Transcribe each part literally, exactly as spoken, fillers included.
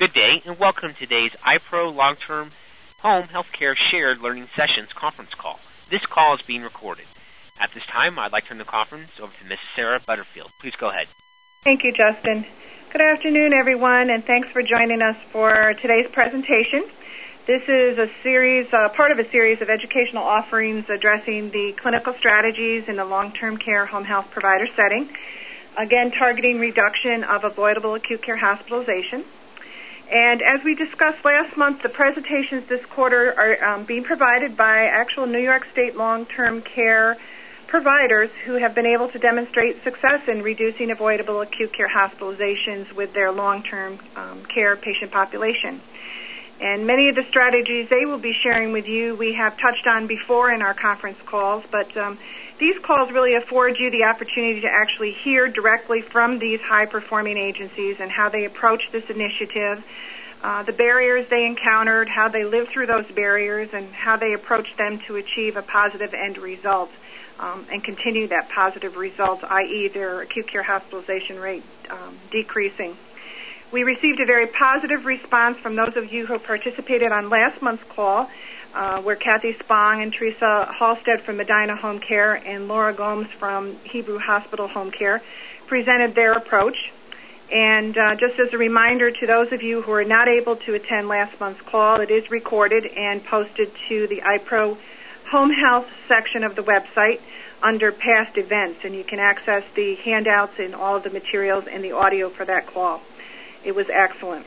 Good day, and welcome to today's iPro Long-Term Home Healthcare Shared Learning Sessions conference call. This call is being recorded. At this time, I'd like to turn the conference over to Miz Sarah Butterfield. Please go ahead. Thank you, Justin. Good afternoon, everyone, and thanks for joining us for today's presentation. This is a series, uh, part of a series of educational offerings addressing the clinical strategies in the long-term care home health provider setting, again targeting reduction of avoidable acute care hospitalization. And as we discussed last month, the presentations this quarter are um, being provided by actual New York State long-term care providers who have been able to demonstrate success in reducing avoidable acute care hospitalizations with their long-term um, care patient population. And many of the strategies they will be sharing with you we have touched on before in our conference calls, but um, these calls really afford you the opportunity to actually hear directly from these high-performing agencies and how they approach this initiative, uh, the barriers they encountered, how they lived through those barriers, and how they approached them to achieve a positive end result um, and continue that positive result, that is their acute care hospitalization rate um, decreasing. We received a very positive response from those of you who participated on last month's call, Uh, where Kathy Spong and Teresa Halstead from Medina Home Care and Laura Gomes from Hebrew Hospital Home Care presented their approach. And uh, just as a reminder to those of you who are not able to attend last month's call, it is recorded and posted to the iPro Home Health section of the website under past events, and you can access the handouts and all of the materials and the audio for that call. It was excellent.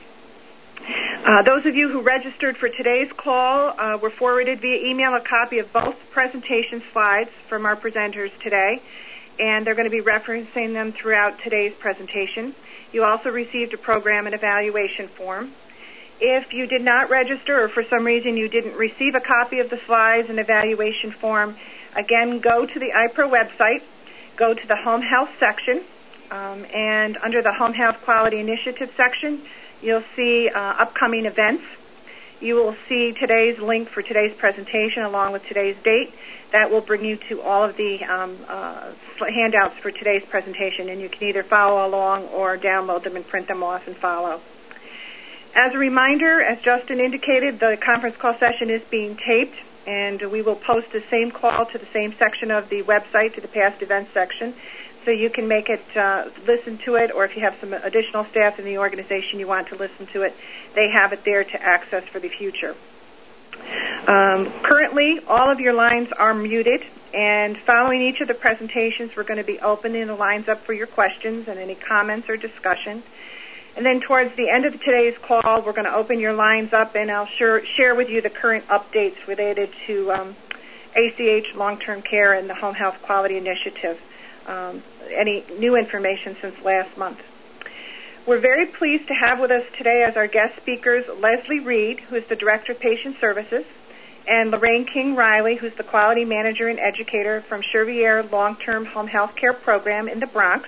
Uh, those of you who registered for today's call uh, were forwarded via email a copy of both presentation slides from our presenters today, and they're going to be referencing them throughout today's presentation. You also received a program and evaluation form. If you did not register or for some reason you didn't receive a copy of the slides and evaluation form, again, go to the iPro website, go to the Home Health section, um, and under the Home Health Quality Initiative section, you'll see uh, upcoming events. You will see today's link for today's presentation along with today's date. That will bring you to all of the um, uh, handouts for today's presentation, and you can either follow along or download them and print them off and follow. As a reminder, as Justin indicated, the conference call session is being taped, and we will post the same call to the same section of the website, to the past events section, so you can make it, uh, listen to it, or if you have some additional staff in the organization you want to listen to it, they have it there to access for the future. Um, currently, all of your lines are muted, and following each of the presentations, we're going to be opening the lines up for your questions and any comments or discussion. And then towards the end of today's call, we're going to open your lines up, and I'll sure, share with you the current updates related to um, A C H long-term care and the Home Health Quality Initiative. Um, any new information since last month. We're very pleased to have with us today as our guest speakers Leslie Reed, who is the Director of Patient Services, and Lorraine King Riley, who's the Quality Manager and Educator from Chervier Long-Term Home Health Care Program in the Bronx.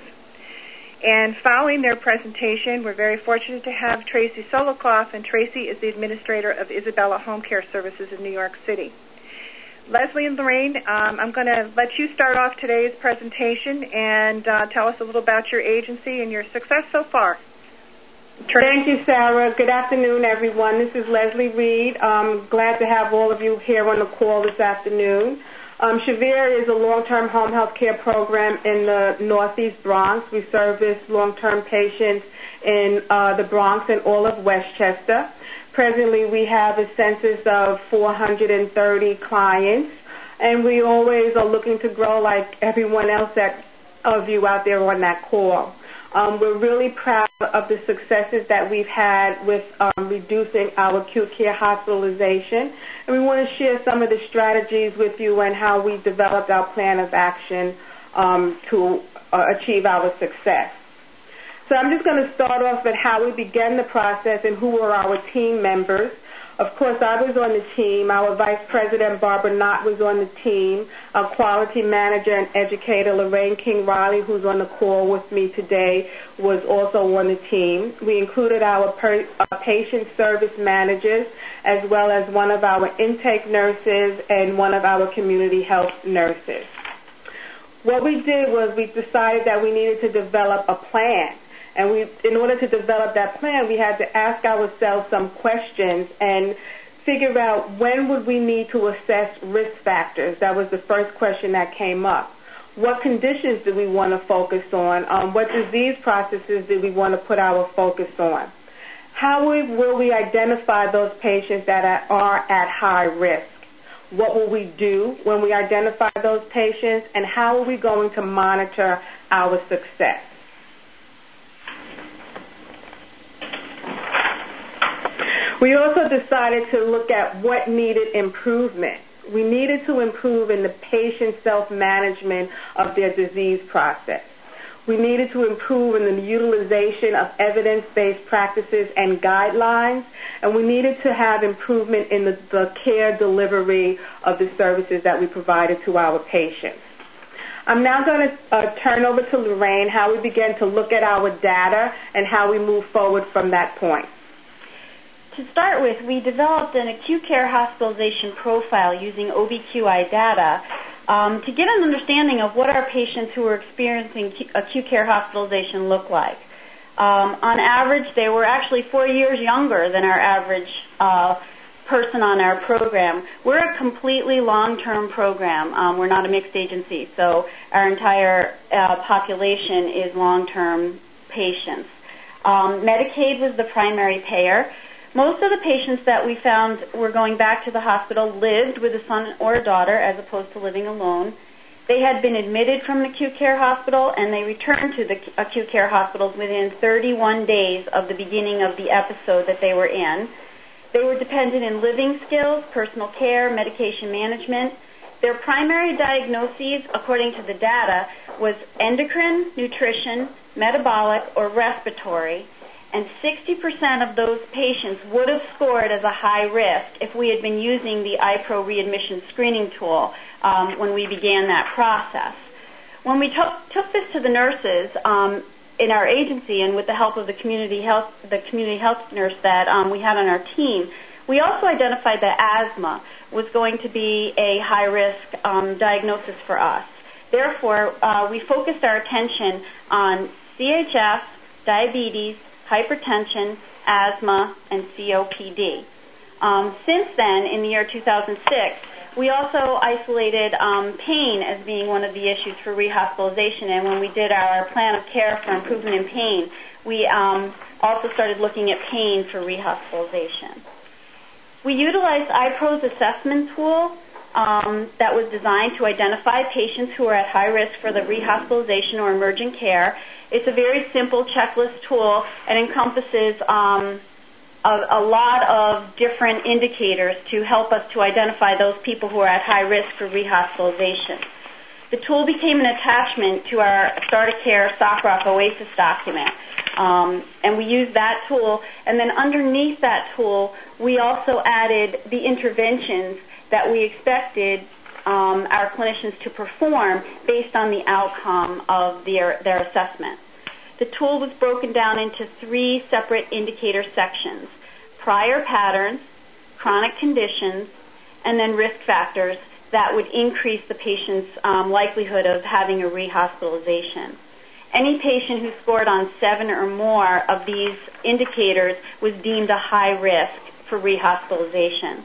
And following their presentation, we're very fortunate to have Tracy Solokoff, and Tracy is the Administrator of Isabella Home Care Services in New York City. Leslie and Lorraine, um, I'm going to let you start off today's presentation and uh, tell us a little about your agency and your success so far. Thank you, Sarah. Good afternoon, everyone. This is Leslie Reed. I'm glad to have all of you here on the call this afternoon. Um, Chervier is a long-term home health care program in the Northeast Bronx. We service long-term patients in uh, the Bronx and all of Westchester. Presently, we have a census of four hundred thirty clients, and we always are looking to grow like everyone else that, of you out there on that call. Um, we're really proud of the successes that we've had with um, reducing our acute care hospitalization, and we want to share some of the strategies with you and how we developed our plan of action um, to uh, achieve our success. So I'm just going to start off with how we began the process and who were our team members. Of course, I was on the team. Our Vice President, Barbara Knott, was on the team. Our Quality Manager and Educator, Lorraine King Riley, who's on the call with me today, was also on the team. We included our, per, our patient service managers, as well as one of our intake nurses and one of our community health nurses. What we did was we decided that we needed to develop a plan. And we, in order to develop that plan, we had to ask ourselves some questions and figure out when would we need to assess risk factors. That was the first question that came up. What conditions do we want to focus on? Um, what disease processes do we want to put our focus on? How will we identify those patients that are at high risk? What will we do when we identify those patients? And how are we going to monitor our success? We also decided to look at what needed improvement. We needed to improve in the patient's self-management of their disease process. We needed to improve in the utilization of evidence-based practices and guidelines, and we needed to have improvement in the, the care delivery of the services that we provided to our patients. I'm now going to uh, turn over to Lorraine how we began to look at our data and how we move forward from that point. To start with, we developed an acute care hospitalization profile using O B Q I data um, to get an understanding of what our patients who were experiencing acute care hospitalization look like. Um, on average, they were actually four years younger than our average uh, person on our program. We're a completely long-term program. Um, we're not a mixed agency, so our entire uh, population is long-term patients. Um, Medicaid was the primary payer. Most of the patients that we found were going back to the hospital lived with a son or a daughter as opposed to living alone. They had been admitted from an acute care hospital, and they returned to the acute care hospitals within thirty-one days of the beginning of the episode that they were in. They were dependent in living skills, personal care, medication management. Their primary diagnoses, according to the data, was endocrine, nutrition, metabolic, or respiratory. And sixty percent of those patients would have scored as a high risk if we had been using the I P R O readmission screening tool um, when we began that process. When we took, took this to the nurses um, in our agency and with the help of the community health, the community health nurse that um, we had on our team, we also identified that asthma was going to be a high-risk um, diagnosis for us. Therefore, uh, we focused our attention on C H F, diabetes, hypertension, asthma, and C O P D. Um, since then, in the year two thousand six, we also isolated um, pain as being one of the issues for rehospitalization, and when we did our plan of care for improvement in pain, we um, also started looking at pain for rehospitalization. We utilized I P R O's assessment tool um, that was designed to identify patients who are at high risk for the rehospitalization or emergent care. It's a very simple checklist tool and encompasses um, a, a lot of different indicators to help us to identify those people who are at high risk for rehospitalization. The tool became an attachment to our Start a Care SOCROC OASIS document, um, and we used that tool. And then underneath that tool, we also added the interventions that we expected Um, our clinicians to perform based on the outcome of their, their assessment. The tool was broken down into three separate indicator sections: prior patterns, chronic conditions, and then risk factors that would increase the patient's um, likelihood of having a rehospitalization. Any patient who scored on seven or more of these indicators was deemed a high risk for rehospitalization.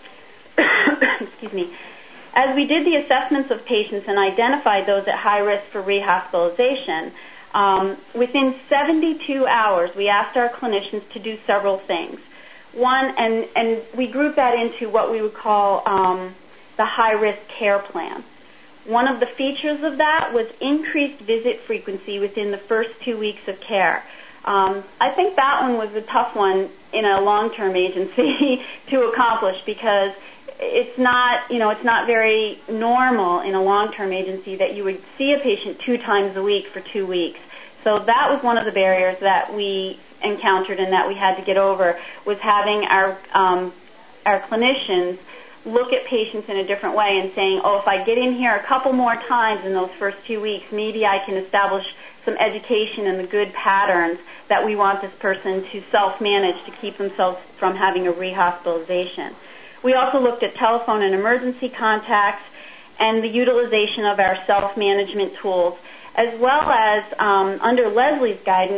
Excuse me. As we did the assessments of patients and identified those at high risk for rehospitalization, um, within seventy-two hours, we asked our clinicians to do several things. One, and, and we grouped that into what we would call um, the high-risk care plan. One of the features of that was increased visit frequency within the first two weeks of care. Um, I think that one was a tough one in a long-term agency to accomplish because it's not, you know, it's not very normal in a long-term agency that you would see a patient two times a week for two weeks. So that was one of the barriers that we encountered and that we had to get over, was having our um, our clinicians look at patients in a different way and saying, oh, if I get in here a couple more times in those first two weeks, maybe I can establish some education and the good patterns that we want this person to self-manage to keep themselves from having a rehospitalization. We also looked at telephone and emergency contacts and the utilization of our self-management tools, as well as, um, under Leslie's guidance,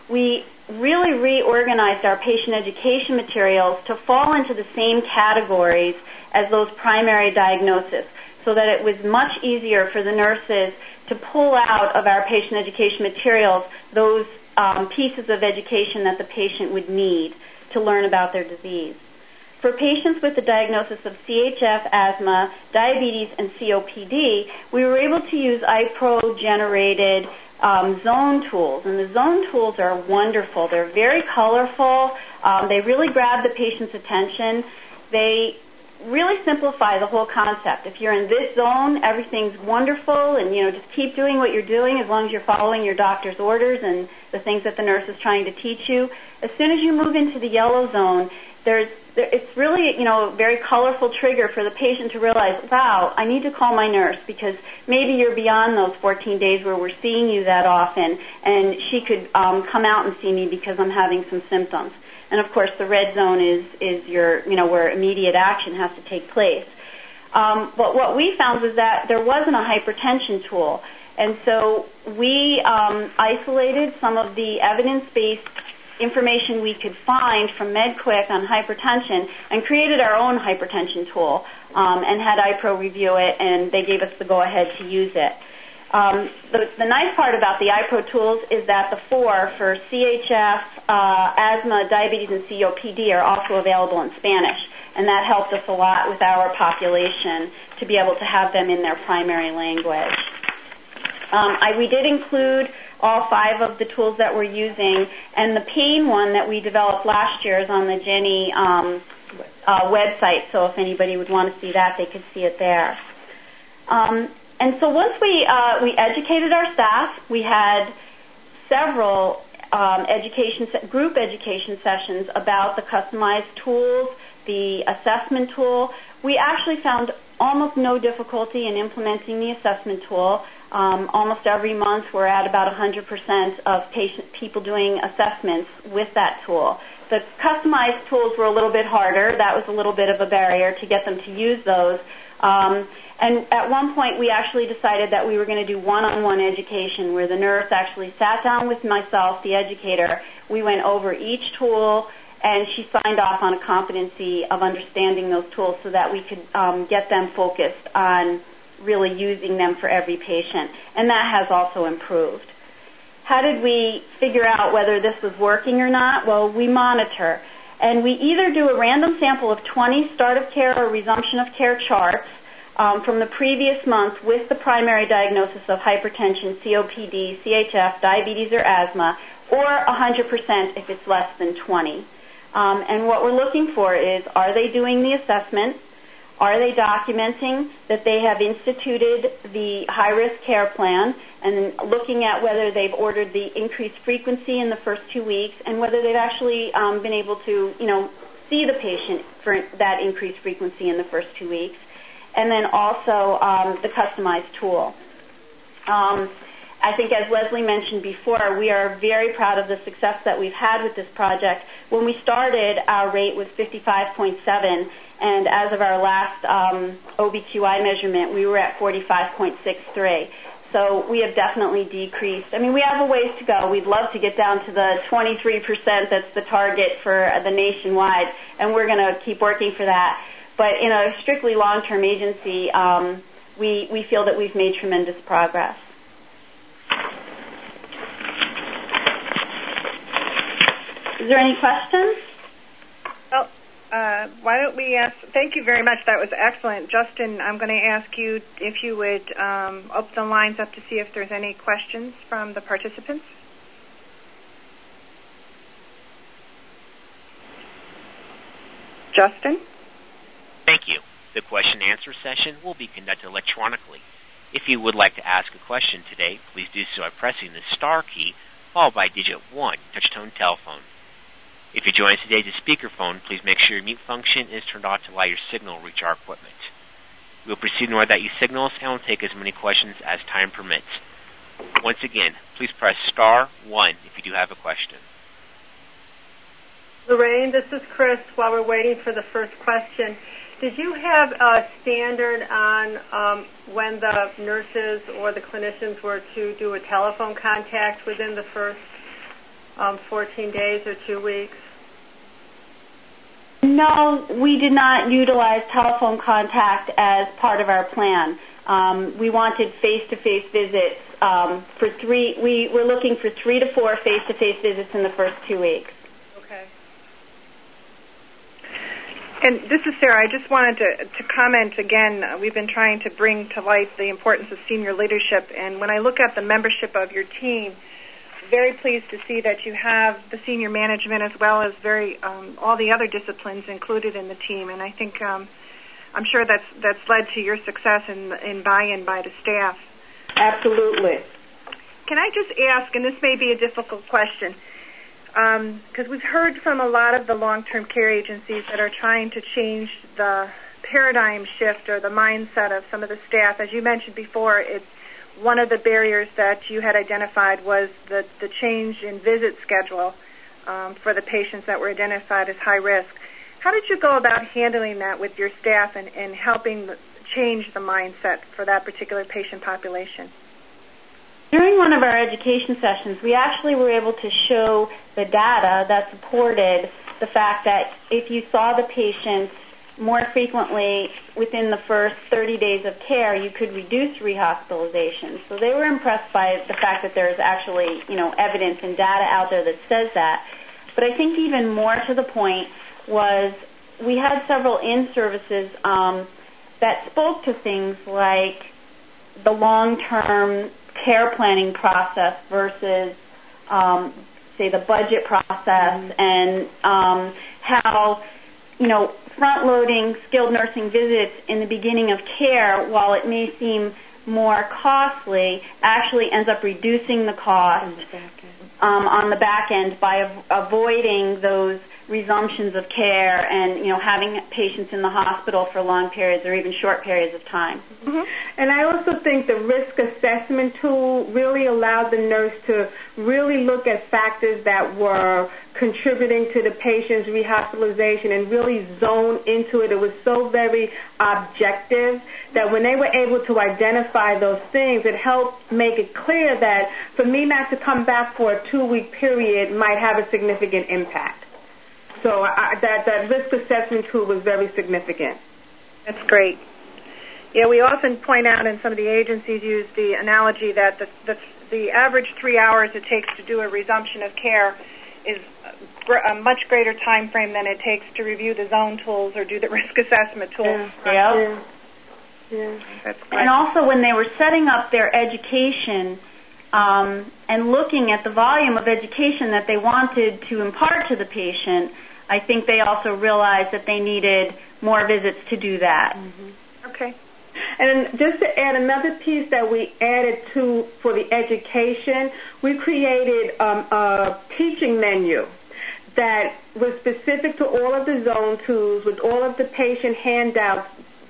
we really reorganized our patient education materials to fall into the same categories as those primary diagnoses, so that it was much easier for the nurses to pull out of our patient education materials those um, pieces of education that the patient would need to learn about their disease. For patients with the diagnosis of C H F, asthma, diabetes, and C O P D, we were able to use I P R O-generated um, zone tools. And the zone tools are wonderful. They're very colorful. Um, they really grab the patient's attention. They really simplify the whole concept. If you're in this zone, everything's wonderful, and, you know, just keep doing what you're doing as long as you're following your doctor's orders and the things that the nurse is trying to teach you. As soon as you move into the yellow zone, there's there, it's really, you know, a very colorful trigger for the patient to realize, wow, I need to call my nurse, because maybe you're beyond those fourteen days where we're seeing you that often, and she could um, come out and see me because I'm having some symptoms. And of course, the red zone is is your, you know, where immediate action has to take place. Um, but what we found was that there wasn't a hypertension tool, and so we um, isolated some of the evidence-based information we could find from MedQuick on hypertension and created our own hypertension tool um, and had I P R O review it, and they gave us the go-ahead to use it. Um, the, the nice part about the I P R O tools is that the four for C H F, uh, asthma, diabetes, and C O P D are also available in Spanish, and that helped us a lot with our population to be able to have them in their primary language. Um, I, we did include all five of the tools that we're using, and the pain one that we developed last year is on the Jenny um, uh, website, so if anybody would want to see that, they could see it there. Um, and so once we uh, we educated our staff, we had several um, education group education sessions about the customized tools, the assessment tool. We actually found almost no difficulty in implementing the assessment tool. Um, almost every month we're at about one hundred percent of patient, people doing assessments with that tool. The customized tools were a little bit harder. That was a little bit of a barrier to get them to use those. Um, and at one point we actually decided that we were going to do one-on-one education where the nurse actually sat down with myself, the educator. We went over each tool, and she signed off on a competency of understanding those tools so that we could um, get them focused on really using them for every patient. And that has also improved. How did we figure out whether this was working or not? Well, we monitor. And we either do a random sample of twenty start of care or resumption of care charts um, from the previous month with the primary diagnosis of hypertension, C O P D, C H F, diabetes, or asthma, or one hundred percent if it's less than twenty. Um, and what we're looking for is, are they doing the assessment? Are they documenting that they have instituted the high-risk care plan, and looking at whether they've ordered the increased frequency in the first two weeks and whether they've actually um, been able to, you know, see the patient for that increased frequency in the first two weeks, and then also um, the customized tool. Um, I think, as Leslie mentioned before, we are very proud of the success that we've had with this project. When we started, our rate was fifty-five point seven, and as of our last um, O B Q I measurement, we were at forty-five point six three. So we have definitely decreased. I mean, we have a ways to go. We'd love to get down to the twenty-three percent that's the target for the nationwide, and we're going to keep working for that. But in a strictly long-term agency, um, we, we feel that we've made tremendous progress. Is there any questions? Well, uh, why don't we ask, thank you very much. That was excellent. Justin, I'm going to ask you if you would um, open the lines up to see if there's any questions from the participants. Justin? Thank you. The question and answer session will be conducted electronically. If you would like to ask a question today, please do so by pressing the star key followed by digit one, touch-tone telephone. If you join us today to speakerphone, please make sure your mute function is turned off to allow your signal to reach our equipment. We will proceed in order that you signal us, and will take as many questions as time permits. Once again, please press star one if you do have a question. Lorraine, this is Chris. While we're waiting for the first question, did you have a standard on um, when the nurses or the clinicians were to do a telephone contact within the first um, fourteen days or two weeks? No, we did not utilize telephone contact as part of our plan. Um, we wanted face-to-face visits um, for three. We were looking for three to four face-to-face visits in the first two weeks. Okay. And this is Sarah. I just wanted to, to comment again. Uh, we've been trying to bring to light the importance of senior leadership. And when I look at the membership of your team, very pleased to see that you have the senior management as well as very um, all the other disciplines included in the team. And I think um, I'm sure that's that's led to your success in, in buy-in by the staff. Absolutely. Can I just ask, and this may be a difficult question, because um, we've heard from a lot of the long-term care agencies that are trying to change the paradigm shift or the mindset of some of the staff. As you mentioned before, it's one of the barriers that you had identified was the, the change in visit schedule um, for the patients that were identified as high risk. How did you go about handling that with your staff and, and helping change the mindset for that particular patient population? During one of our education sessions, we actually were able to show the data that supported the fact that if you saw the patients more frequently within the first thirty days of care, you could reduce rehospitalization. So they were impressed by the fact that there's actually, you know, evidence and data out there that says that. But I think even more to the point was we had several in-services um, that spoke to things like the long-term care planning process versus, um, say, the budget process, and um, how, you know, front-loading skilled nursing visits in the beginning of care, while it may seem more costly, actually ends up reducing the cost um, on the back end by av- avoiding those resumptions of care and, you know, having patients in the hospital for long periods or even short periods of time. Mm-hmm. And I also think the risk assessment tool really allowed the nurse to really look at factors that were contributing to the patient's rehospitalization and really zone into it. It was so very objective that when they were able to identify those things, it helped make it clear that for me not to come back for a two-week period might have a significant impact. So I, that, that risk assessment tool was very significant. That's great. Yeah, we often point out, and some of the agencies use the analogy that the, the, the average three hours it takes to do a resumption of care is a much greater time frame than it takes to review the zone tools or do the risk assessment tools. Yeah. Yeah. Yeah. That's great. And also when they were setting up their education um, and looking at the volume of education that they wanted to impart to the patient, I think they also realized that they needed more visits to do that. Mm-hmm. Okay. And just to add another piece that we added to for the education, we created um, a teaching menu that was specific to all of the zone tools with all of the patient handouts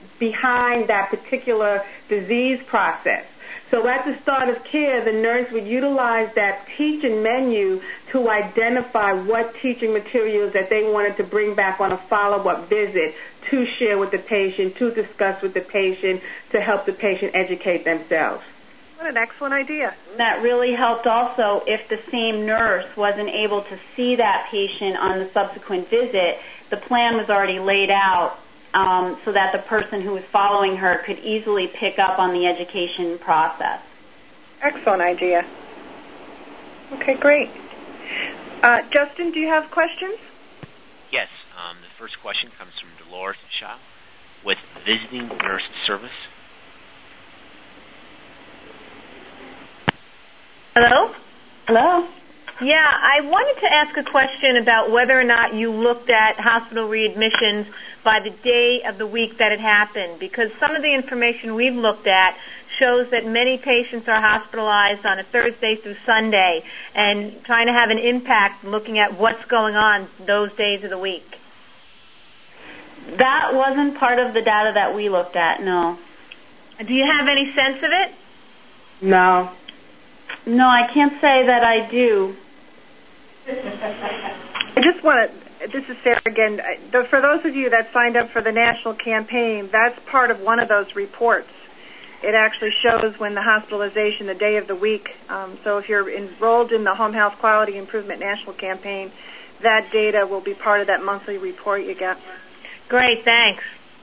behind that particular disease process. So at the start of care, the nurse would utilize that teaching menu to identify what teaching materials that they wanted to bring back on a follow-up visit to share with the patient, to discuss with the patient, to help the patient educate themselves. What an excellent idea. That really helped also if the same nurse wasn't able to see that patient on the subsequent visit. The plan was already laid out Um, so that the person who was following her could easily pick up on the education process. Excellent idea. Okay, great. Uh, Justin, do you have questions? Yes. Um, the first question comes from Dolores Shaw with Visiting Nurse Service. Hello? Hello? Yeah, I wanted to ask a question about whether or not you looked at hospital readmissions by the day of the week that it happened, because some of the information we've looked at shows that many patients are hospitalized on a Thursday through Sunday, and trying to have an impact looking at what's going on those days of the week. That wasn't part of the data that we looked at, no. Do you have any sense of it? No. No, I can't say that I do. I just want to, this is Sarah again, for those of you that signed up for the national campaign, that's part of one of those reports. it actually shows when the hospitalization, the day of the week. Um, so if you're enrolled in the Home Health Quality Improvement National Campaign, that data will be part of that monthly report you get. Great, thanks.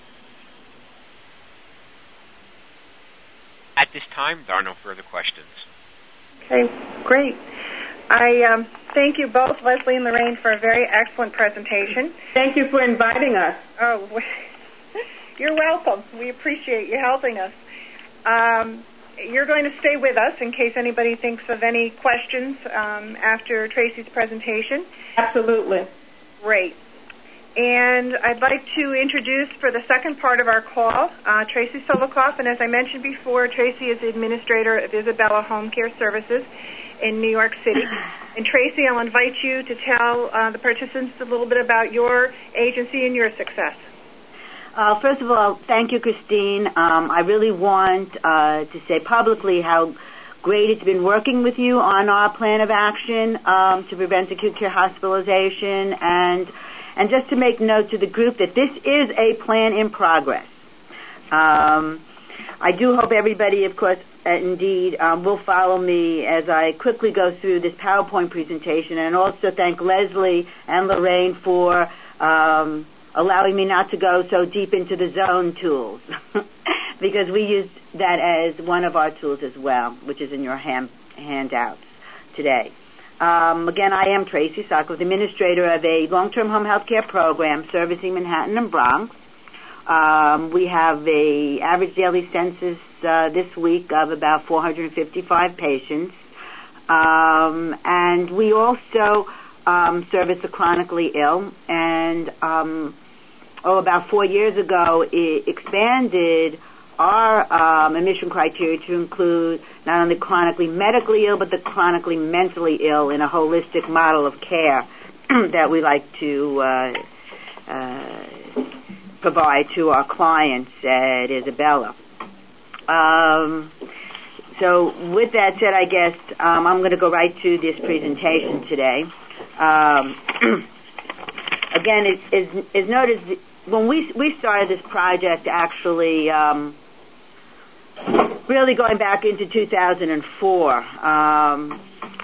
At this time, there are no further questions. Okay, great. I um, thank you both, Leslie and Lorraine, for a very excellent presentation. Thank you for inviting us. Oh, you're welcome. We appreciate you helping us. Um, you're going to stay with us in case anybody thinks of any questions um, after Tracy's presentation. Absolutely. Great. And I'd like to introduce for the second part of our call, uh, Tracy Solokoff. And as I mentioned before, Tracy is the administrator of Isabella Home Care Services in New York City. And Tracy, I'll invite you to tell uh, the participants a little bit about your agency and your success. Uh, first of all, thank you, Christine. Um, I really want uh, to say publicly how great it's been working with you on our plan of action um, to prevent acute care hospitalization, and and just to make note to the group that this is a plan in progress. Um, I do hope everybody, of course, uh, indeed, um, will follow me as I quickly go through this PowerPoint presentation, and also thank Leslie and Lorraine for um, allowing me not to go so deep into the zone tools, because we use that as one of our tools as well, which is in your hand, handouts today. Um, again, I am Tracy Solokoff, administrator of a long-term home health care program servicing Manhattan and Bronx. Um, we have a average daily census uh, this week of about four hundred fifty-five patients, um, and we also um, service the chronically ill. And um, oh, about four years ago, it expanded our um, admission criteria to include not only chronically medically ill, but the chronically mentally ill in a holistic model of care that we like to uh, uh, provide to our clients at Isabella. Um, so with that said, I guess um, I'm going to go right to this presentation today. Um, again, it is, is noted when we we started this project, actually, um, really going back into two thousand four, um,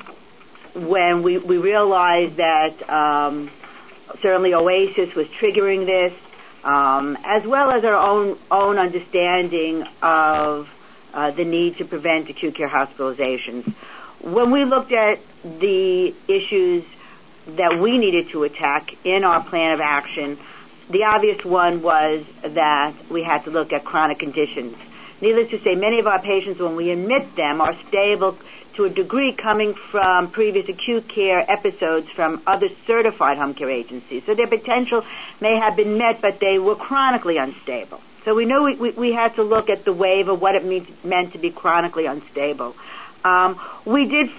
when we, we realized that um, certainly OASIS was triggering this, um, as well as our own own understanding of uh, the need to prevent acute care hospitalizations. When we looked at the issues that we needed to attack in our plan of action, the obvious one was that we had to look at chronic conditions. Needless to say, many of our patients, when we admit them, are stable to a degree coming from previous acute care episodes from other certified home care agencies. So their potential may have been met, but they were chronically unstable. So we knew we, we, we had to look at the wave of what it means, meant to be chronically unstable. Um, we did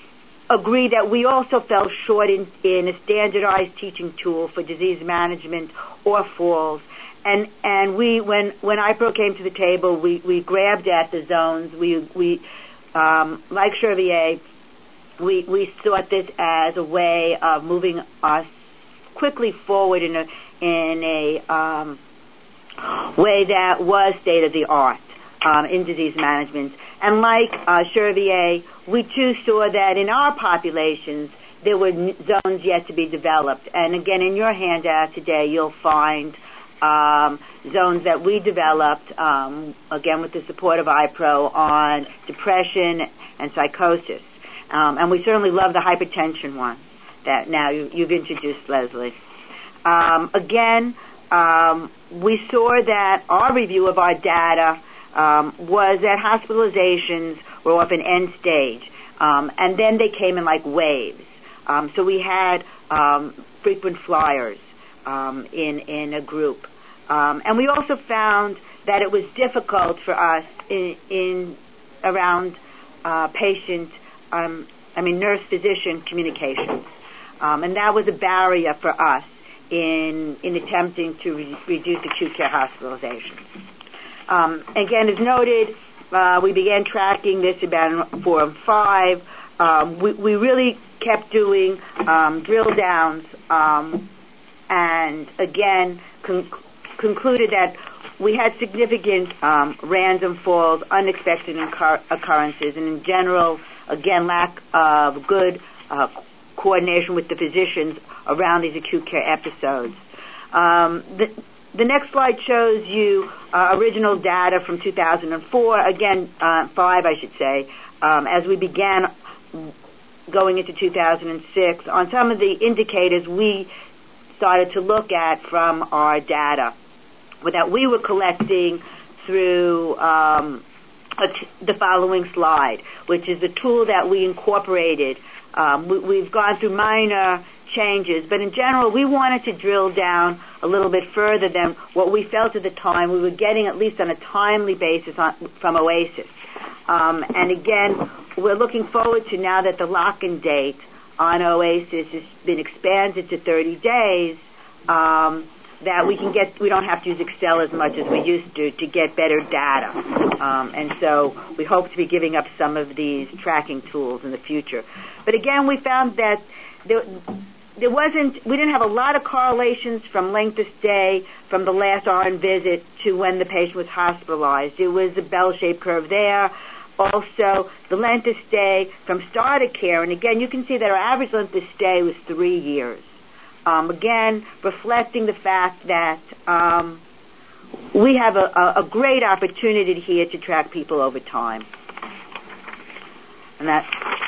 agree that we also fell short in, in a standardized teaching tool for disease management or falls. And and we when when I P R O came to the table, we, we grabbed at the zones. We we um, like Chervier, we we sought this as a way of moving us quickly forward in a in a um, way that was state of the art um, in disease management. And like uh, Chervier, we too saw that in our populations there were zones yet to be developed. And again, in your handout today, you'll find Um, zones that we developed, um, again with the support of I P R O, on depression and psychosis. Um, and we certainly love the hypertension one that now you, you've introduced, Leslie. Um, again, um, we saw that our review of our data um, was that hospitalizations were often end stage. Um, and then they came in like waves. Um, so we had um, frequent flyers Um, in in a group, um, and we also found that it was difficult for us in, in around uh, patient, um, I mean nurse physician communications, um, and that was a barrier for us in in attempting to re- reduce acute care hospitalizations. Um, again, as noted, uh, we began tracking this about four and five. Um, we, we really kept doing um, drill downs. Um, And again, con- concluded that we had significant um, random falls, unexpected incur- occurrences, and in general, again, lack of good uh, coordination with the physicians around these acute care episodes. Um, the, the next slide shows you uh, original data from two thousand four, again, uh, five, I should say, um, as we began going into two thousand six, on some of the indicators we started to look at from our data that we were collecting through um, a t- the following slide, which is the tool that we incorporated. Um, we, we've gone through minor changes, but in general, we wanted to drill down a little bit further than what we felt at the time we were getting, at least on a timely basis, on, from OASIS. Um, and again, we're looking forward to, now that the lock-in date on OASIS has been expanded to thirty days, um, that we can get, we don't have to use Excel as much as we used to to get better data. Um, and so we hope to be giving up some of these tracking tools in the future. But again, we found that there, there wasn't, we didn't have a lot of correlations from length of stay from the last R N visit to when the patient was hospitalized. It was a bell-shaped curve there. Also, the length of stay from start of care, and again, you can see that our average length of stay was three years. Um, again, reflecting the fact that um, we have a, a, a great opportunity here to track people over time. And that,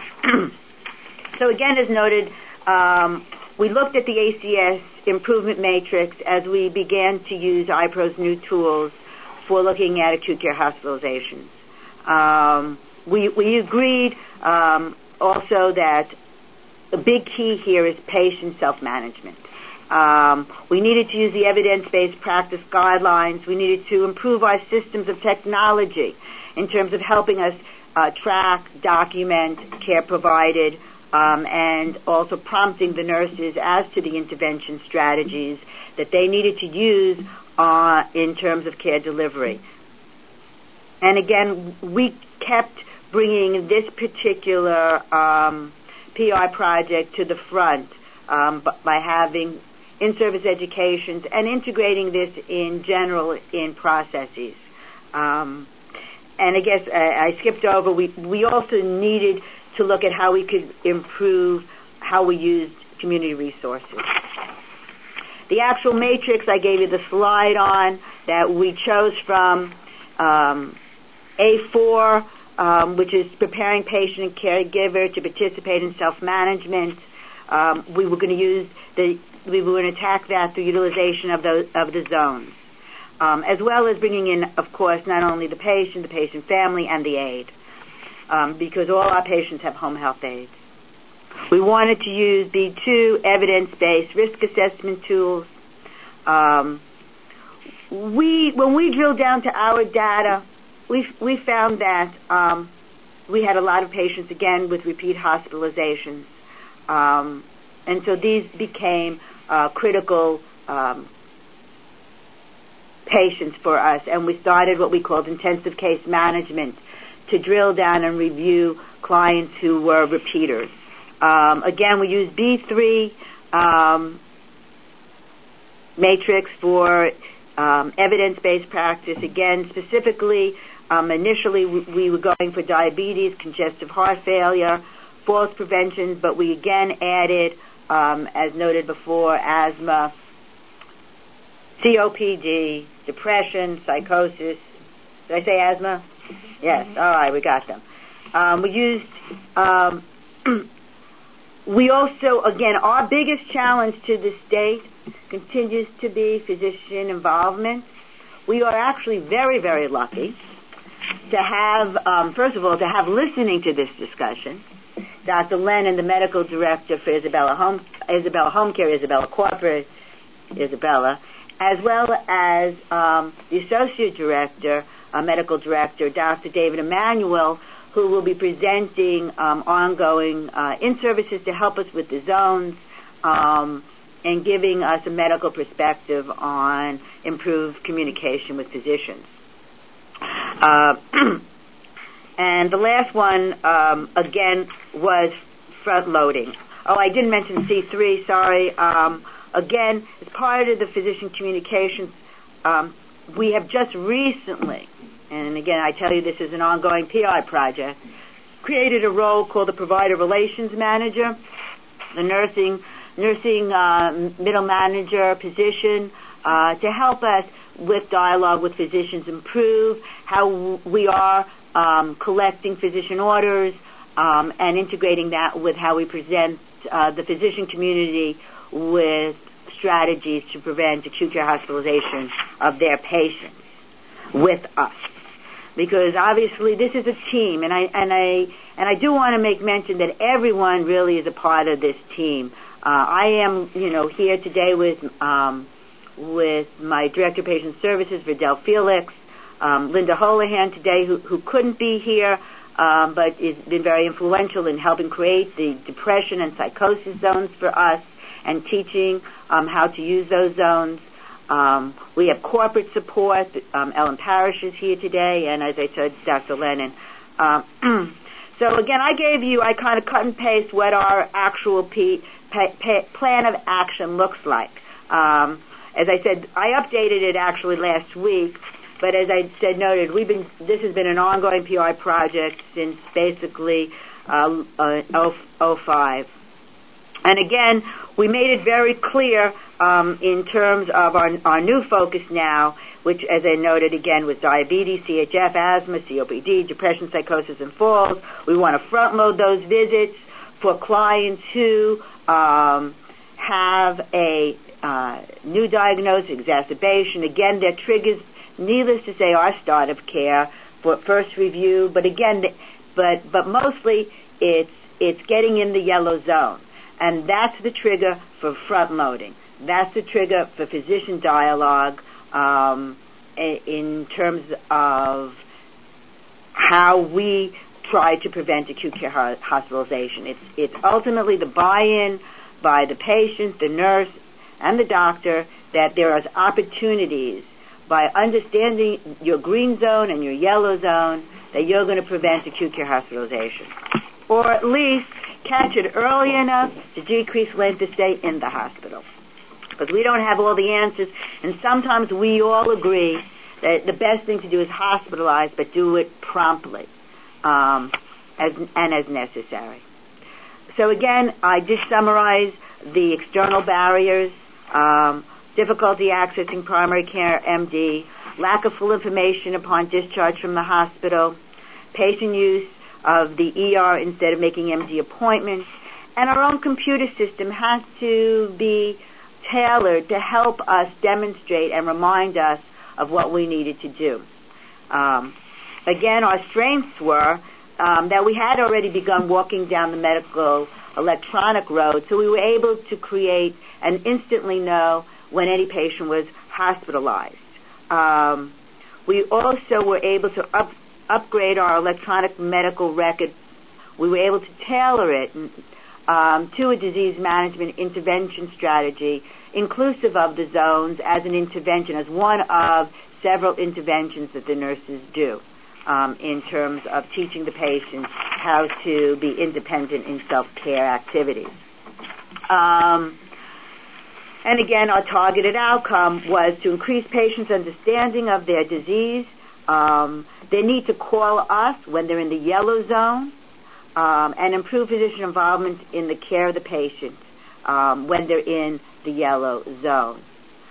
so again, as noted, um, we looked at the A C S improvement matrix as we began to use I P R O's new tools for looking at acute care hospitalizations. Um, we, we agreed um, also that the big key here is patient self-management. Um, we needed to use the evidence-based practice guidelines. We needed to improve our systems of technology in terms of helping us uh, track, document care provided, um, and also prompting the nurses as to the intervention strategies that they needed to use uh, in terms of care delivery. And again, we kept bringing this particular um, P I project to the front um, by having in-service educations and integrating this in general in processes. Um, and I guess I, I skipped over, we, we also needed to look at how we could improve how we used community resources. The actual matrix I gave you the slide on that we chose from um, A four, um, which is preparing patient and caregiver to participate in self-management. Um, we were going to use the, we were going to attack that through utilization of the of the zones, um, as well as bringing in, of course, not only the patient, the patient family, and the aide, um, because all our patients have home health aides. We wanted to use B two evidence-based risk assessment tools. Um, we when we drilled down to our data, we we found that um, we had a lot of patients again with repeat hospitalizations. Um, and so these became uh, critical um, patients for us, and we started what we called intensive case management to drill down and review clients who were repeaters. Um, again, we used B three um, matrix for um, evidence-based practice. Again, specifically, um, initially we, we were going for diabetes, congestive heart failure, falls prevention, but we again added, um, as noted before, asthma, C O P D, depression, psychosis. Did I say asthma? Mm-hmm. Yes. Mm-hmm. All right, we got them. Um, we used. Um, we also, again, our biggest challenge to this date continues to be physician involvement. We are actually very, very lucky to have, um, first of all, to have listening to this discussion Doctor Lennon, the medical director for Isabella Home, Isabella Home Care, Isabella Corporate, Isabella, as well as um, the associate director, uh, medical director, Doctor David Emanuel, who will be presenting um, ongoing uh, in-services to help us with the zones um, and giving us a medical perspective on improved communication with physicians. Uh, And the last one, um, again, was front-loading. Oh, I didn't mention C three, sorry. Um, again, as part of the physician communications um, we have just recently, and again, I tell you this is an ongoing P I project, created a role called the Provider Relations Manager, the nursing nursing uh, middle manager position, uh, to help us with dialogue with physicians, improve how we are um, collecting physician orders um, and integrating that with how we present uh, the physician community with strategies to prevent acute care hospitalization of their patients with us. Because obviously this is a team, and I and I and I do want to make mention that everyone really is a part of this team. Uh, I am, you know, here today with um, with my Director of Patient Services, Vidal Felix, um, Linda Holohan today, who, who couldn't be here, um, but has been very influential in helping create the depression and psychosis zones for us and teaching um, how to use those zones. Um, we have corporate support. Um, Ellen Parrish is here today, and as I said, Doctor Lennon. Um, so again, I gave you, I kind of cut and paste what our actual P, P, P, plan of action looks like. Um, as I said, I updated it actually last week, but as I said, noted, we've been, this has been an ongoing P I project since basically uh, uh, oh five. And again, we made it very clear um, in terms of our, our new focus now, which, as I noted again, was diabetes, C H F, asthma, C O P D, depression, psychosis, and falls. We want to front load those visits for clients who um, have a uh, new diagnosis, exacerbation. Again, their triggers, needless to say, are start of care for first review. But again, but but mostly it's it's getting in the yellow zone. And that's the trigger for front-loading. That's the trigger for physician dialogue um, in terms of how we try to prevent acute care hospitalization. It's, it's ultimately the buy-in by the patient, the nurse, and the doctor that there are opportunities by understanding your green zone and your yellow zone that you're going to prevent acute care hospitalization. Or at least catch it early enough to decrease length of stay in the hospital. Because we don't have all the answers, and sometimes we all agree that the best thing to do is hospitalize, but do it promptly um, as, and as necessary. So again, I just summarize the external barriers, um, difficulty accessing primary care M D, lack of full information upon discharge from the hospital, patient use of the E R instead of making M D appointments, and our own computer system has to be tailored to help us demonstrate and remind us of what we needed to do. Um, again, our strengths were um, that we had already begun walking down the medical electronic road, so we were able to create and instantly know when any patient was hospitalized. Um, we also were able to up upgrade our electronic medical record. We were able to tailor it um, to a disease management intervention strategy, inclusive of the zones as an intervention, as one of several interventions that the nurses do um, in terms of teaching the patients how to be independent in self-care activities. Um, and again, our targeted outcome was to increase patients' understanding of their disease. Um, they need to call us when they're in the yellow zone um, and improve physician involvement in the care of the patient um, when they're in the yellow zone.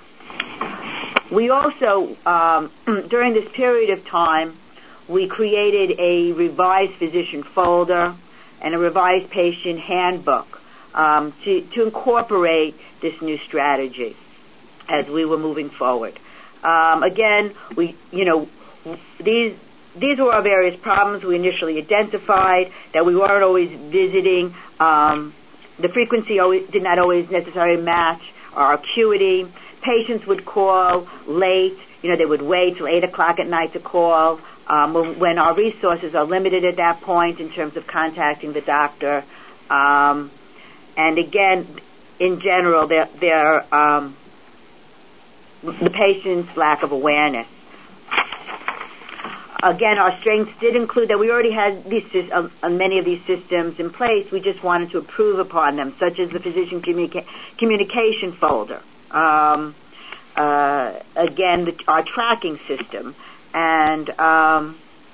We also, um, during this period of time, we created a revised physician folder and a revised patient handbook um, to, to incorporate this new strategy as we were moving forward. Um, again, we, you know, These these were our various problems we initially identified, that we weren't always visiting. Um, the frequency always, did not always necessarily match our acuity. Patients would call late. You know, they would wait till eight o'clock at night to call um, when, when our resources are limited at that point in terms of contacting the doctor. Um, and again, in general, they're, they're, um, the patient's lack of awareness. Again, our strengths did include that we already had these uh, many of these systems in place. We just wanted to improve upon them, such as the physician communica- communication folder. Um, uh, again, the, our tracking system and um,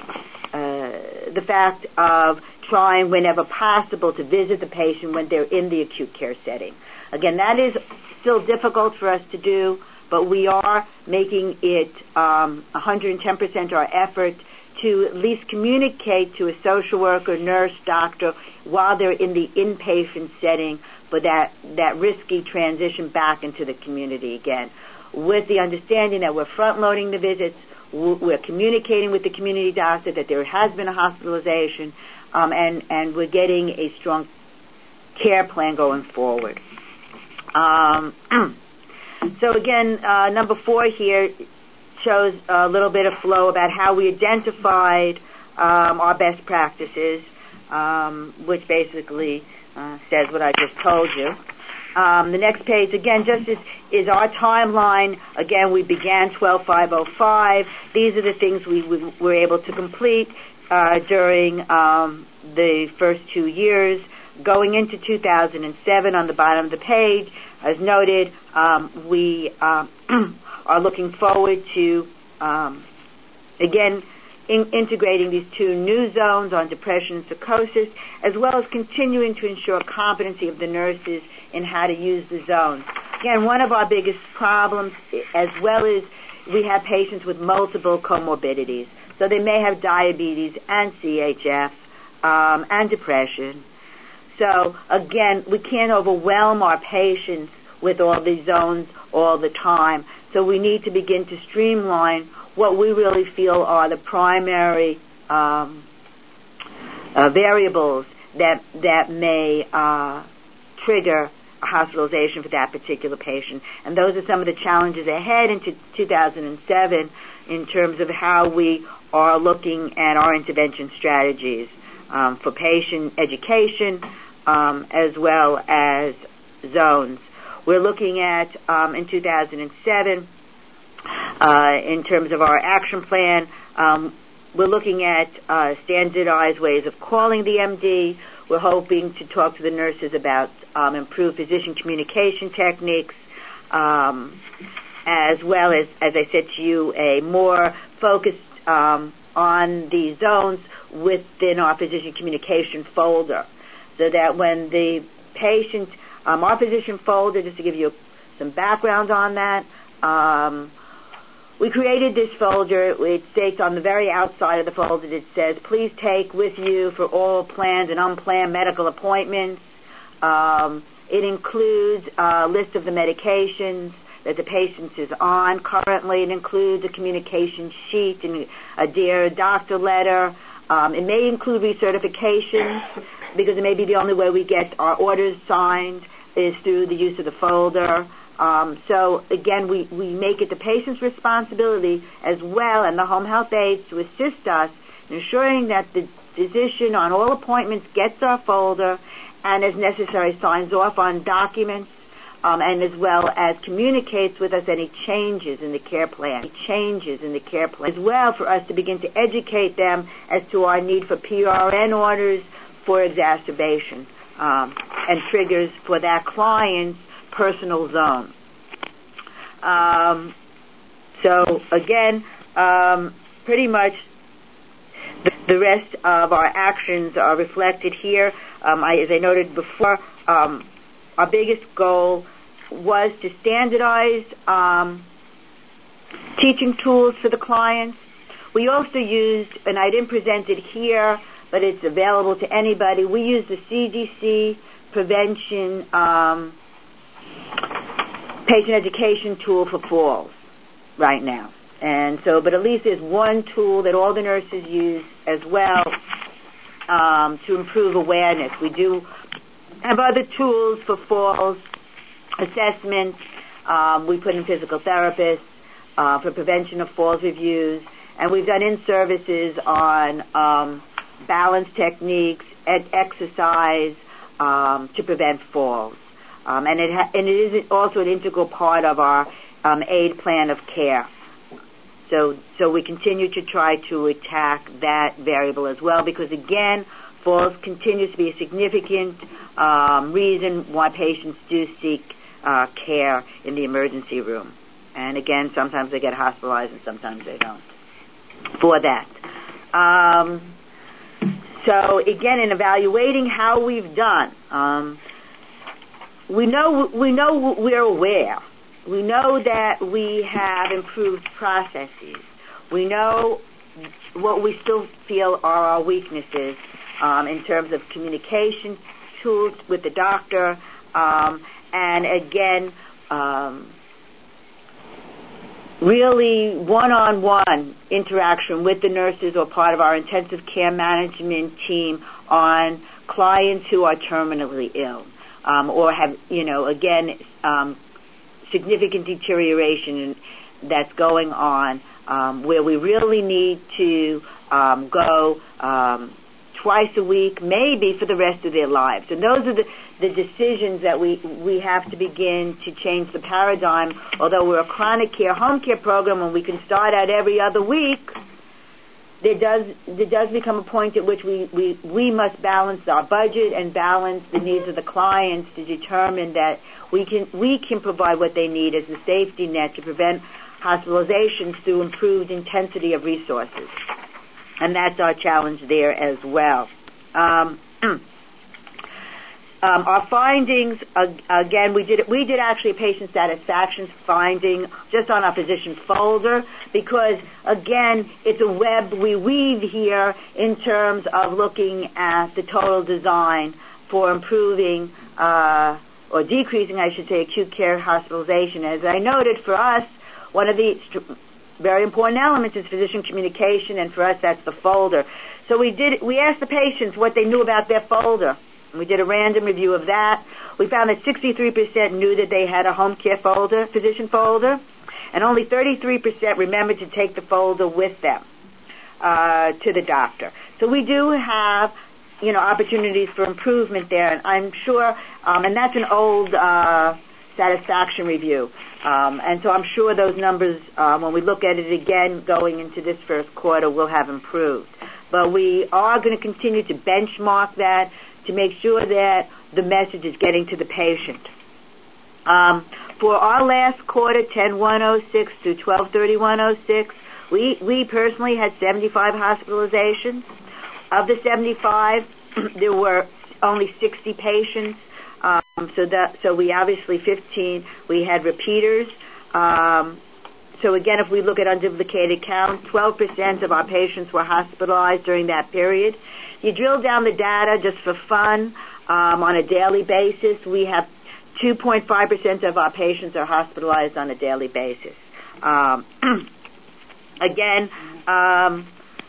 uh, the fact of trying whenever possible to visit the patient when they're in the acute care setting. Again, that is still difficult for us to do, but we are making it um, one hundred ten percent our effort to at least communicate to a social worker, nurse, doctor while they're in the inpatient setting for that, that risky transition back into the community again, with the understanding that we're front-loading the visits, we're communicating with the community doctor that there has been a hospitalization, um, and, and we're getting a strong care plan going forward. Um, so again, uh, number four here shows a little bit of flow about how we identified um, our best practices, um, which basically uh, says what I just told you. Um, the next page, again, just is, is our timeline. Again, we began twelve five oh five. These are the things we, we were able to complete uh, during um, the first two years. Going into two thousand seven, on the bottom of the page, as noted, um, we uh, are looking forward to, um, again, in integrating these two new zones on depression and psychosis, as well as continuing to ensure competency of the nurses in how to use the zones. Again, one of our biggest problems, as well as we have patients with multiple comorbidities. So they may have diabetes and C H F um, and depression. So, again, we can't overwhelm our patients with all these zones all the time. So we need to begin to streamline what we really feel are the primary um, uh, variables that that may uh, trigger a hospitalization for that particular patient. And those are some of the challenges ahead into two thousand seven in terms of how we are looking at our intervention strategies um, for patient education, Um, as well as zones. We're looking at, um, in two thousand seven, uh, in terms of our action plan, um, we're looking at uh, standardized ways of calling the M D. We're hoping to talk to the nurses about um, improved physician communication techniques, um, as well as, as I said to you, a more focused um, on the zones within our physician communication folder. So that when the patient, um, our physician folder, just to give you some background on that, um, we created this folder. It states on the very outside of the folder, it says, please take with you for all planned and unplanned medical appointments. Um, it includes a list of the medications that the patient is on currently. It includes a communication sheet and a Dear Doctor letter. Um, it may include recertifications, because it may be the only way we get our orders signed is through the use of the folder. Um, so, again, we, we make it the patient's responsibility as well and the home health aides to assist us in ensuring that the physician on all appointments gets our folder and, as necessary, signs off on documents, um, and as well as communicates with us any changes in the care plan, changes in the care plan, as well for us to begin to educate them as to our need for P R N orders for exacerbation um, and triggers for that client's personal zone. Um, so, again, um, pretty much the, the rest of our actions are reflected here. Um, I, as I noted before, um, our biggest goal was to standardize um, teaching tools for the clients. We also used, and I didn't present it here, but it's available to anybody. We use the C D C prevention um, patient education tool for falls right now. And so, but at least there's one tool that all the nurses use as well um, to improve awareness. We do have other tools for falls assessments. Um, we put in physical therapists uh, for prevention of falls reviews. And we've done in-services on um, balance techniques and exercise um, to prevent falls. Um, and, it ha- and it is also an integral part of our um, aid plan of care. So, so we continue to try to attack that variable as well, because again, falls continues to be a significant um, reason why patients do seek uh, care in the emergency room. And again, sometimes they get hospitalized and sometimes they don't for that. Um, so again, in evaluating how we've done, um, we know we know we're aware. We know that we have improved processes. We know what we still feel are our weaknesses um, in terms of communication tools with the doctor, um, and again, um, really one-on-one interaction with the nurses or part of our intensive care management team on clients who are terminally ill um, or have, you know, again, um, significant deterioration that's going on, um, where we really need to um, go um, twice a week, maybe for the rest of their lives. And those are the, the decisions that we, we have to begin to change the paradigm. Although we're a chronic care home care program and we can start out every other week, there does there does become a point at which we, we, we must balance our budget and balance the needs of the clients to determine that we can we can provide what they need as a safety net to prevent hospitalizations through improved intensity of resources. And that's our challenge there as well. Um, um, our findings, uh, again, we did we did actually a patient satisfaction finding just on our physician folder because, again, it's a web we weave here in terms of looking at the total design for improving uh, or decreasing, I should say, acute care hospitalization. As I noted, for us, one of the st- very important elements is physician communication, and for us, that's the folder. So we did. We asked the patients what they knew about their folder. We did a random review of that. We found that sixty-three percent knew that they had a home care folder, physician folder, and only thirty-three percent remembered to take the folder with them uh, to the doctor. So we do have, you know, opportunities for improvement there, and I'm sure, um, and that's an old uh, satisfaction review. Um, and so I'm sure those numbers, uh, when we look at it again going into this first quarter, will have improved. But we are going to continue to benchmark that to make sure that the message is getting to the patient. Um, for our last quarter, ten one oh six through twelve thirty-one oh six, we, we personally had seventy-five hospitalizations. Of the seventy-five, there were only sixty patients. Um, so that, so we obviously fifteen, we had repeaters. Um, so again, if we look at unduplicated count, twelve percent of our patients were hospitalized during that period. You drill down the data just for fun, um, on a daily basis, we have two point five percent of our patients are hospitalized on a daily basis. Um, again, um,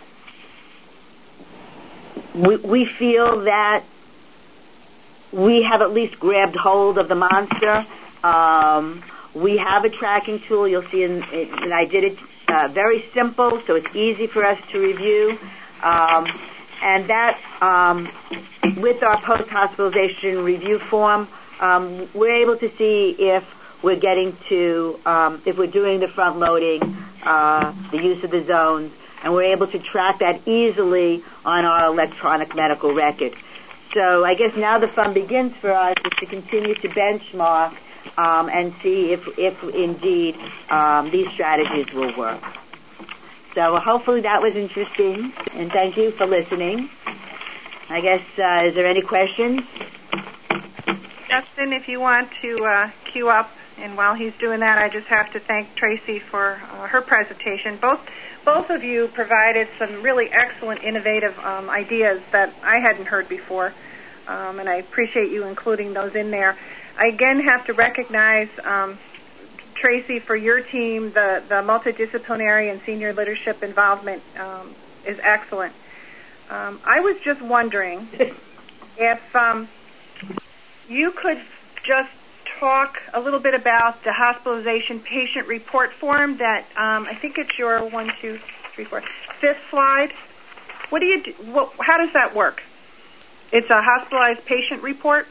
we, we feel that we have at least grabbed hold of the monster. Um, we have a tracking tool. You'll see, in, in, and I did it uh, very simple, so it's easy for us to review. Um, and that, um, with our post-hospitalization review form, um, we're able to see if we're getting to, um, if we're doing the front-loading, uh, the use of the zones, and we're able to track that easily on our electronic medical record. So I guess now the fun begins for us is to continue to benchmark um, and see if, if indeed um, these strategies will work. So hopefully that was interesting, and thank you for listening. I guess, uh, is there any questions? Justin, if you want to uh, queue up, and while he's doing that, I just have to thank Tracy for uh, her presentation. Both both of you provided some really excellent, innovative um, ideas that I hadn't heard before, um, and I appreciate you including those in there. I again have to recognize, um, Tracy, for your team, the, the multidisciplinary and senior leadership involvement um, is excellent. Um, I was just wondering if um, you could just talk a little bit about the hospitalization patient report form that um, I think it's your one, two, three, four, fifth slide. What do you do? What, how does that work? It's a hospitalized patient report?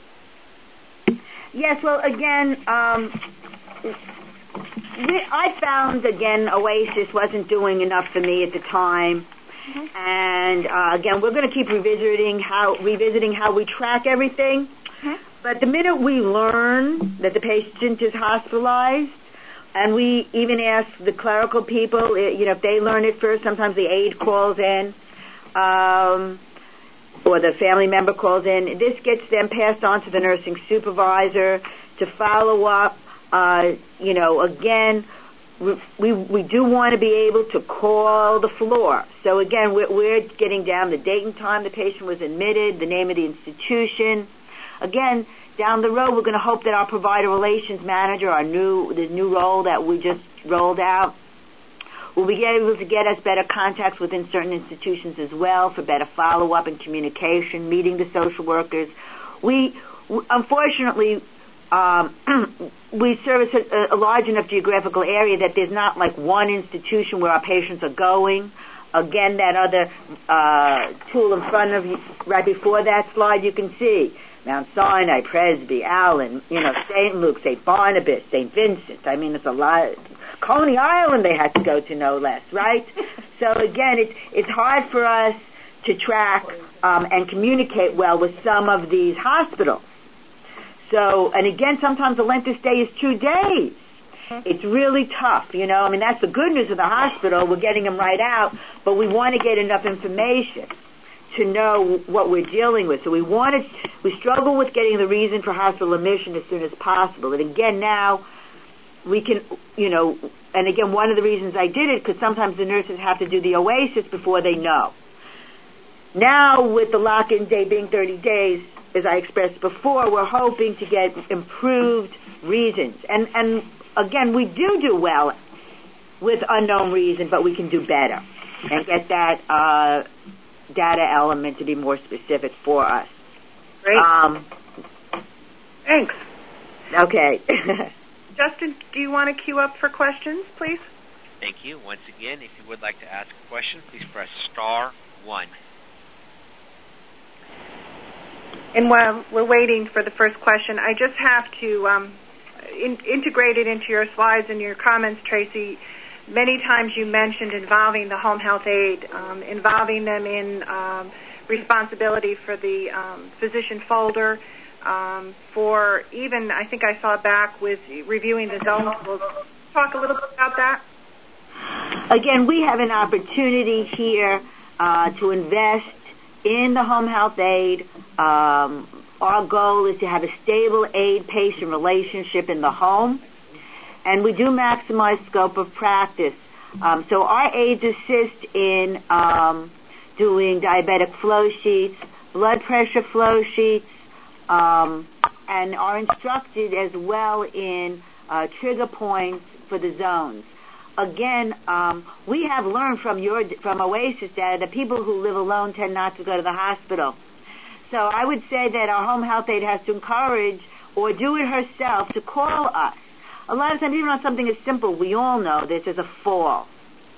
Yes, well, again, um, we, I found, again, OASIS wasn't doing enough for me at the time. Mm-hmm. And, uh, again, we're going to keep revisiting how, revisiting how we track everything. Mm-hmm. But the minute we learn that the patient is hospitalized, and we even ask the clerical people, you know, if they learn it first. Sometimes the aide calls in, um, or the family member calls in. This gets them passed on to the nursing supervisor to follow up. Uh, you know, again, we, we we do want to be able to call the floor. So again, we're, we're getting down the date and time the patient was admitted, the name of the institution. Again, down the road, we're going to hope that our provider relations manager, our new the new role that we just rolled out, will be able to get us better contacts within certain institutions as well for better follow-up and communication, meeting the social workers. We, unfortunately, um, we service a, a large enough geographical area that there's not like one institution where our patients are going. Again, that other uh, tool in front of you, right before that slide, you can see Mount Sinai, Presby, Allen, you know, Saint Luke, Saint Barnabas, Saint Vincent. I mean, it's a lot. Coney Island they had to go to, no less, right? So again, it's it's hard for us to track um, and communicate well with some of these hospitals. So, and again, sometimes the length of stay is two days. It's really tough, you know. I mean, that's the good news of the hospital. We're getting them right out, but we want to get enough information to know what we're dealing with. So we wanted, we struggle with getting the reason for hospital admission as soon as possible. And again, now we can, you know, and again, one of the reasons I did it, because sometimes the nurses have to do the OASIS before they know. Now, with the lock-in day being thirty days, as I expressed before, we're hoping to get improved reasons. And, and again, we do do well with unknown reason, but we can do better and get that uh, data element to be more specific for us. Great. Um, Thanks. Okay. Justin, do you want to queue up for questions, please? Thank you. Once again, if you would like to ask a question, please press star one. And while we're waiting for the first question, I just have to um, in, integrate it into your slides and your comments, Tracy. Many times you mentioned involving the home health aide, um, involving them in um, responsibility for the um, physician folder, um, for even, I think I saw back with reviewing the zones. We'll talk a little bit about that. Again, we have an opportunity here uh, to invest in the home health aide. Um, our goal is to have a stable aide-patient relationship in the home, and we do maximize scope of practice. Um, so our aides assist in um, doing diabetic flow sheets, blood pressure flow sheets, um, and are instructed as well in uh, trigger points for the zones. Again, um, we have learned from your from OASIS data that people who live alone tend not to go to the hospital. So I would say that our home health aide has to encourage or do it herself to call us. A lot of times, even on something as simple, we all know this is a fall.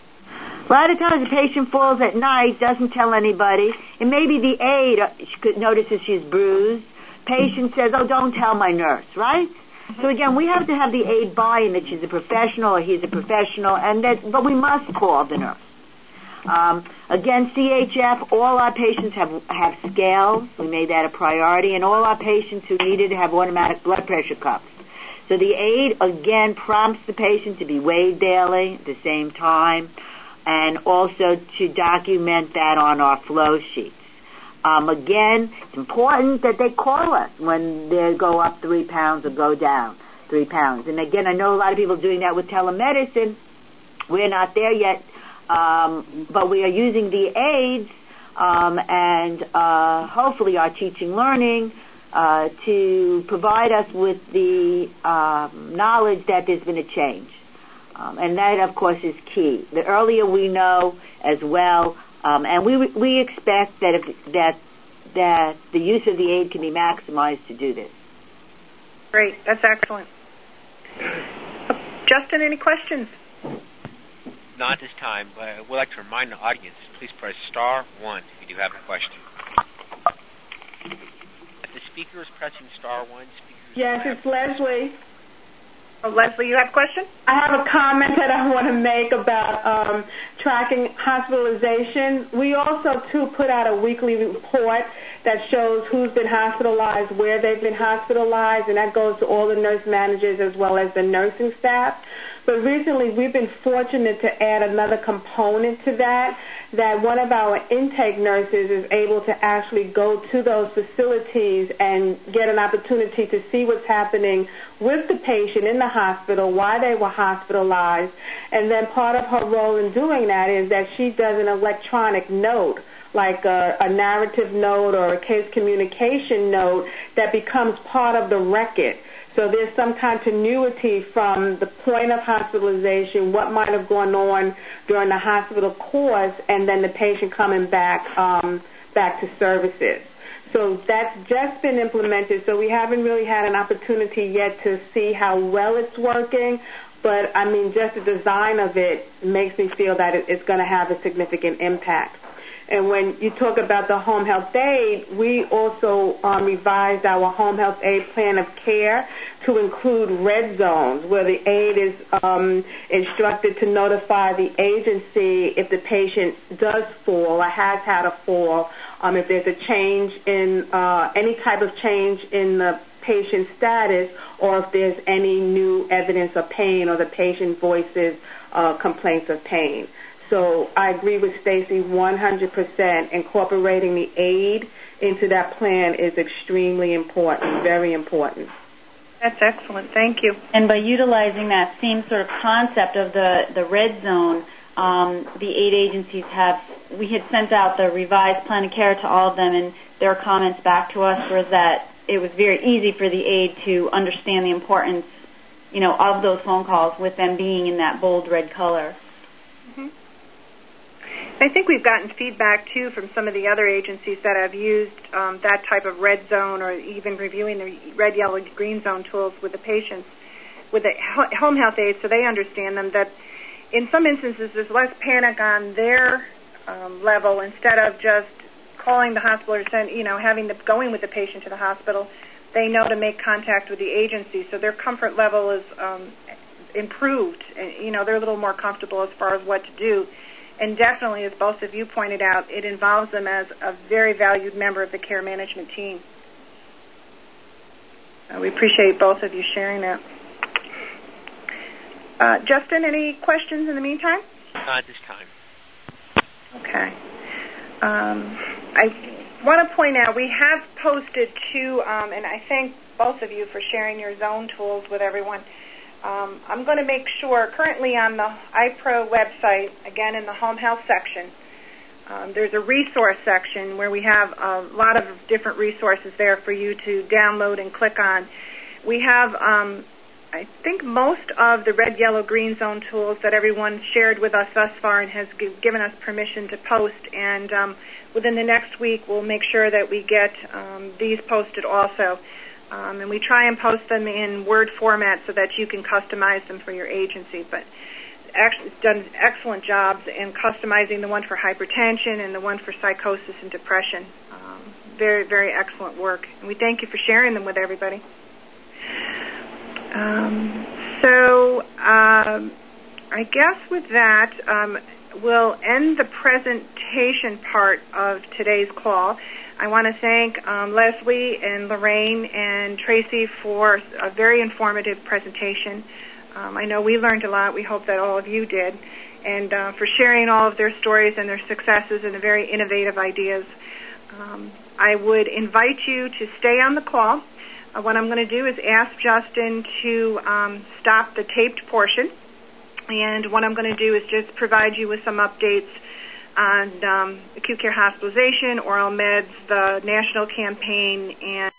A lot of times the patient falls at night, doesn't tell anybody, and maybe the aide notices she's bruised. Patient says, oh, don't tell my nurse, right? So again, we have to have the aide buy-in that she's a professional or he's a professional, and that, but we must call the nurse. Um, again, C H F, all our patients have have scales. We made that a priority, and all our patients who needed have automatic blood pressure cuffs. So the aide, again, prompts the patient to be weighed daily at the same time, and also to document that on our flow sheets. Um, again, it's important that they call us when they go up three pounds or go down three pounds. And again, I know a lot of people are doing that with telemedicine. We're not there yet, um, but we are using the aides um, and uh, hopefully our teaching learning uh, to provide us with the uh, knowledge that there's been a change. Um, and that, of course, is key. The earlier we know as well, Um, and we we expect that if, that that the use of the aide can be maximized to do this. Great, that's excellent. Uh, Justin, any questions? Not at this time, but I would like to remind the audience, please press star one if you do have a question. If the speaker is pressing star one, speakers. Yes, it's Leslie. Oh, Leslie, you have a question? I have a comment that I want to make about um, tracking hospitalization. We also, too, put out a weekly report that shows who's been hospitalized, where they've been hospitalized, and that goes to all the nurse managers as well as the nursing staff. But recently we've been fortunate to add another component to that, that one of our intake nurses is able to actually go to those facilities and get an opportunity to see what's happening with the patient in the hospital, why they were hospitalized. And then part of her role in doing that is that she does an electronic note, like a, a narrative note or a case communication note that becomes part of the record. So there's some continuity from the point of hospitalization, what might have gone on during the hospital course, and then the patient coming back um, back to services. So that's just been implemented, so we haven't really had an opportunity yet to see how well it's working. But, I mean, just the design of it makes me feel that it's going to have a significant impact. And when you talk about the home health aide, we also um, revised our home health aide plan of care to include red zones, where the aide is um, instructed to notify the agency if the patient does fall or has had a fall, um, if there's a change in uh, any type of change in the patient's status, or if there's any new evidence of pain or the patient voices uh, complaints of pain. So I agree with Stacy one hundred percent. Incorporating the aide into that plan is extremely important, very important. That's excellent. Thank you. And by utilizing that same sort of concept of the, the red zone, um, the aid agencies have, we had sent out the revised plan of care to all of them, and their comments back to us was that it was very easy for the aide to understand the importance, you know, of those phone calls with them being in that bold red color. Mm-hmm. I think we've gotten feedback, too, from some of the other agencies that have used um, that type of red zone or even reviewing the red, yellow, green zone tools with the patients, with the home health aides, so they understand them, that in some instances there's less panic on their um, level instead of just calling the hospital or send, you know, having the, going with the patient to the hospital. They know to make contact with the agency, so their comfort level is um, improved. You know, they're a little more comfortable as far as what to do. And definitely, as both of you pointed out, it involves them as a very valued member of the care management team. Uh, we appreciate both of you sharing that. Uh, Justin, any questions in the meantime? Not at this time. Okay. Um, I want to point out we have posted two, um, and I thank both of you for sharing your zone tools with everyone. Um, I'm going to make sure, currently on the I P R O website, again in the home health section, um, there's a resource section where we have a lot of different resources there for you to download and click on. We have, um, I think, most of the red, yellow, green zone tools that everyone shared with us thus far and has g- given us permission to post. And um, within the next week, we'll make sure that we get um, these posted also. Um, and we try and post them in Word format so that you can customize them for your agency. But actually done excellent jobs in customizing the one for hypertension and the one for psychosis and depression. Um, very, very excellent work. And we thank you for sharing them with everybody. Um, so um, I guess with that, um, we'll end the presentation part of today's call. I want to thank um, Leslie and Lorraine and Tracy for a very informative presentation. Um, I know we learned a lot. We hope that all of you did. And uh, for sharing all of their stories and their successes and the very innovative ideas. Um, I would invite you to stay on the call. Uh, what I'm going to do is ask Justin to um, stop the taped portion. And what I'm going to do is just provide you with some updates on um, acute care hospitalization, oral meds, the national campaign, and